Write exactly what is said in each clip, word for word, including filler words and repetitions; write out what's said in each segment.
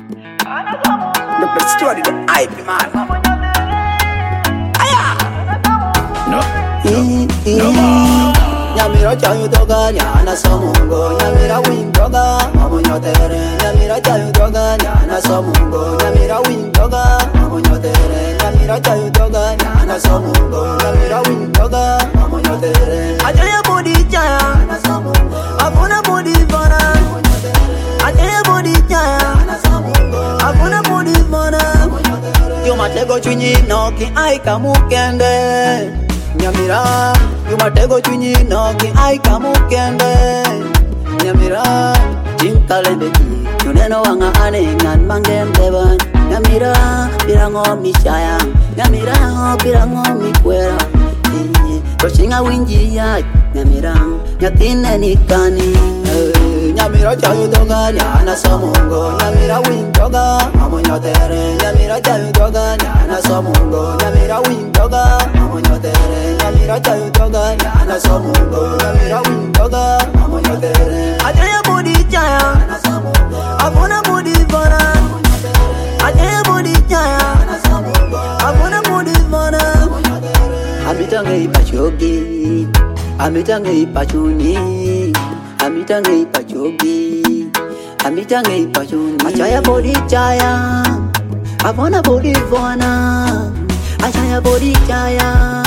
The best story, the I P man. Aya. No. No more. Nyamira chayu toga nyana somungo. Nyamira wing toga mamunyo tere. Nyamira chayu toga nyana somungo. Nyamira wing toga mamunyo tere. Nyamira chayu toga nyana somungo. Nyamira wing toga mamunyo tere. Ajaya body chaya nyana somungo. Abuna body vana. Ajaya body chaya nyana somungo. Abuna body vana. Yo matego chunyi noki aika mukende. Nyamira, you matego chunyi noki aika mukende. Nyamira, jinkalende ki, yuneno wanga ane ngan mangem devan. Nyamira, pirango mishaya. Nyamira, pirango mikwera. Koshinga winji ya, nyamira, nyatine nikani. Nyamira chayu toga nyana somungo. Nyamira wing toga mamunyo tere. Nyamira chayu toga nyana somungo. Nyamira wing toga mamunyo tere. Nyamira chayu toga nyana somungo. Nyamira wing toga mamunyo tere. Ajaya body chaya nyana somungo. Abuna body vana. Ajaya body chaya nyana somungo. Abuna body vana. Amitange ipachogi, amitange ipachuni. Amitange ipachogi, amitange ipachuni. Achaya body chaya, abona body vana. Achaya body chaya.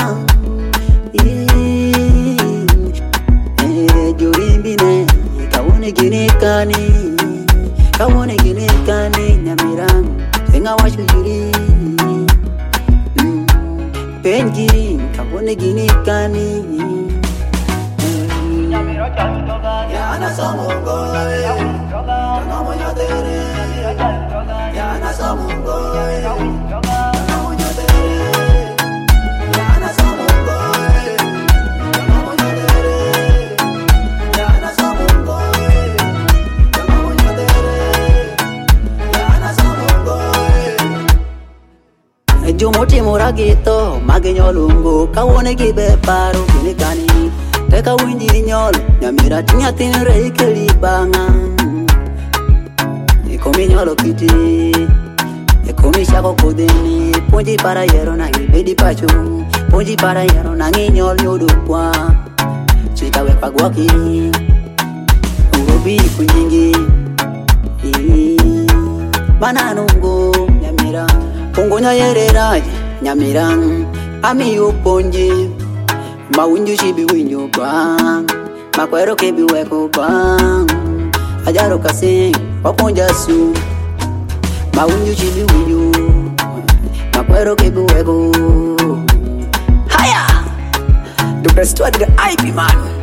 Eh, jurimbine, kawone gine kani, kawone gine kani. Nyamira, senga washu juri. Penji, kawone gine kani. Nyamira chayu toga nyana somungo. Nyamira wing toga mamunyo tere. Nyamira chayu toga nyana somungo. Nyamira wing toga mamunyo tere. Nyana somungo. Mamunyo tere. Nyana somungo. Mamunyo tere. Nyana somungo. Jumoti muragito magenyo lungu kawone gibe paru kinikani. Teka winji nyol, nyamira tinya tinre ikeli banga. Ekomi nyolo kiti, ekomi shako kodeni. Ponji para yero nangi bedi pachu, ponji para yero nangi nyol nyodo kwa. Chika wepa gwaki, urobi kunyingi. Bananungo, nyamira, pongo nyayerera, nyamira, ami uponji. Mawinju shibi winju bang, makwero kebi weko bang. Ajaro kasing, waponja su. Mawinju shibi winju, makwero kebi weko. Haya, the best one, the I P man.